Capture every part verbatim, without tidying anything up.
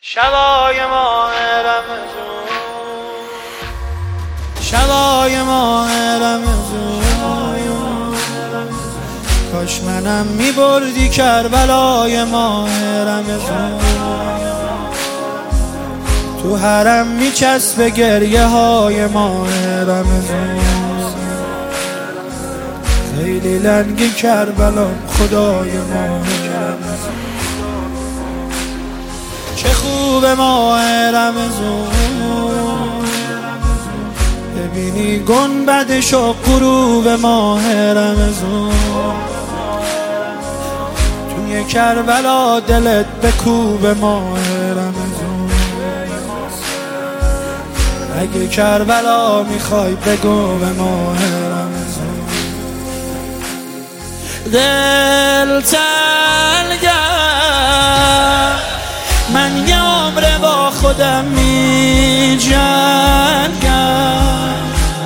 شبای ماه رمضان، شبای ماه رمضان، کاش منم میبردی کربلای ماه رمضان. تو حرم میچسبه گریه های ماه رمضان، خیلی لنگی کربلام خدای ماه رمضان. چه خوب ماه رمضان، ببینی گنبدش و غروب ماه رمضان. توی کربلا دلت بکوب ماه رمضان، اگه کربلا میخوای بگو به ماه رمضان. دل تنگم من یه عمر با خودم می جنگم،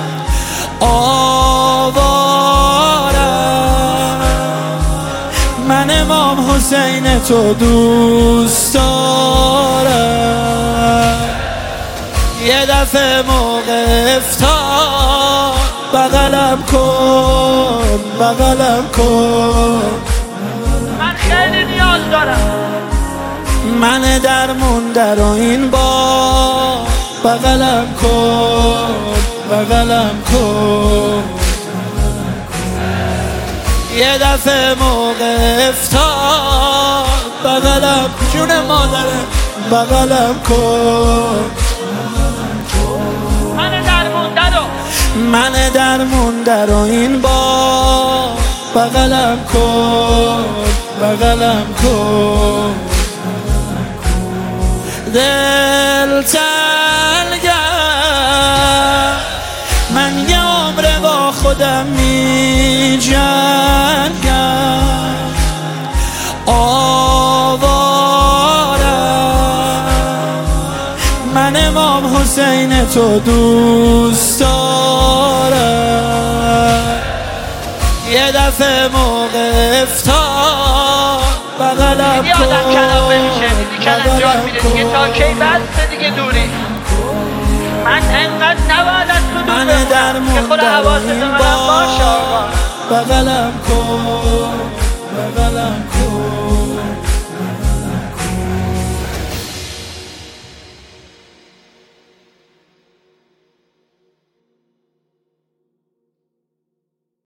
آوارم من امام حسین تو دوست دارم. یه دفعه موقع افطار بغلم کن، بغلم کن، من خیلی نیاز دارم. من درمون در این با بغلم کن، بغلم کن. یه دفعه موقع افطار بغلم، جون مادرم بغلم کن. من درمون درو من درمون در این با بغلم کن، بغلم کن. دل تنگم من یه عمر با خودم می جنگم، آوارم من امام حسین تو دوست دارم. یه دفعه موقع افطار بغلم یه آدم کلافه میشه، دیدی کلنجار میره دیگه، تا کی بسته دیگه دوری. من انقدر نباید از تو دور بمونم که خود حواست منم باشه آقا. بغلم کن، بغلم کن.